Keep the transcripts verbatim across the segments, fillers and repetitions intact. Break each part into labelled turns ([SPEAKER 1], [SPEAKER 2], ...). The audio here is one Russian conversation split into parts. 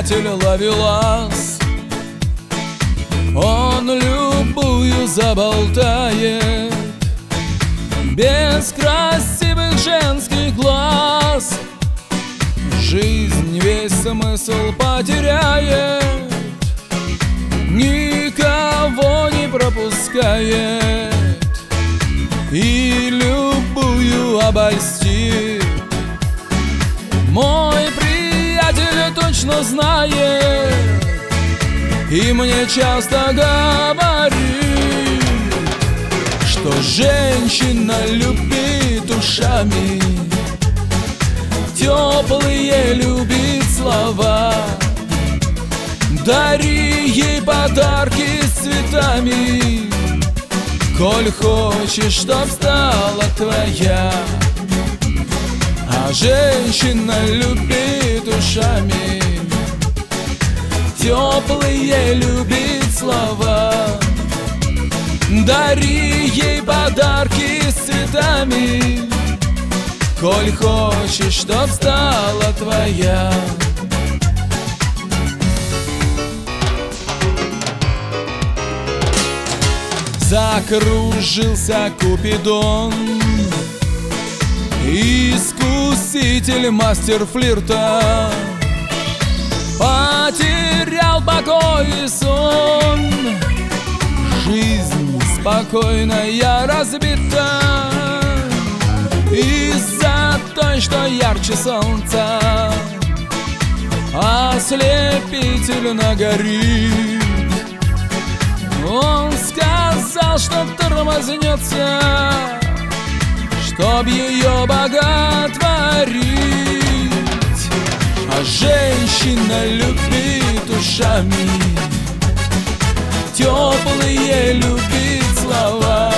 [SPEAKER 1] приятель ловелас. Он любую заболтает, без красивых женских глаз. Жизнь весь смысл потеряет, никого не пропускает и любую обольстит. Мой приятель точно знает и мне часто говорит, что женщина любит ушами, теплые любит слова. Дари ей подарки с цветами, коль хочешь, чтоб стала твоя. А женщина любит ушами, теплые любит слова. Дари ей подарки с цветами, коль хочешь, чтоб стала твоя. Закружился Купидон, искуситель, мастер флирта, потерял покой и сон. Жизнь спокойная разбита из-за той, что ярче солнца ослепительно горит. Он сказал, что тормознется, чтоб ее боготворить. А женщина любит ушами, теплые любит слова.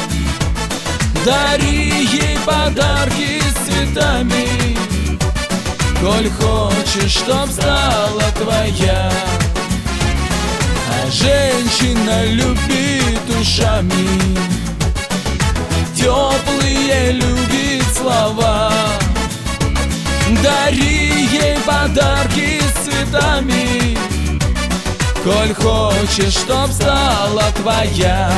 [SPEAKER 1] Дари ей подарки с цветами, коль хочешь, чтоб стала твоя. А женщина любит ушами, теплые любит слова. Дари ей подарки с цветами, коль хочешь, чтоб стала твоя.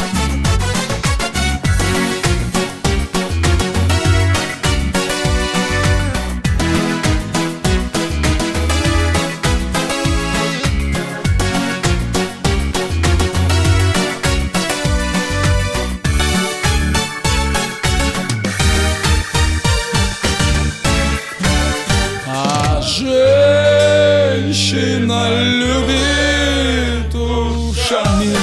[SPEAKER 1] Женщина любит ушами,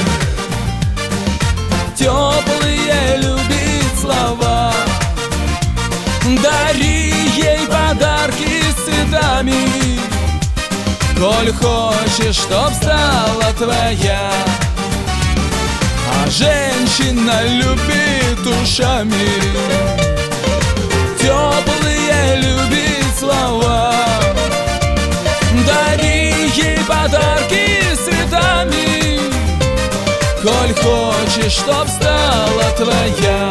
[SPEAKER 1] теплые любит слова. Дари ей подарки с цветами, коль хочешь, чтоб стала твоя. А женщина любит ушами, теплые любит слова. Дари ей подарки с цветами, коль хочешь, чтоб стала твоя.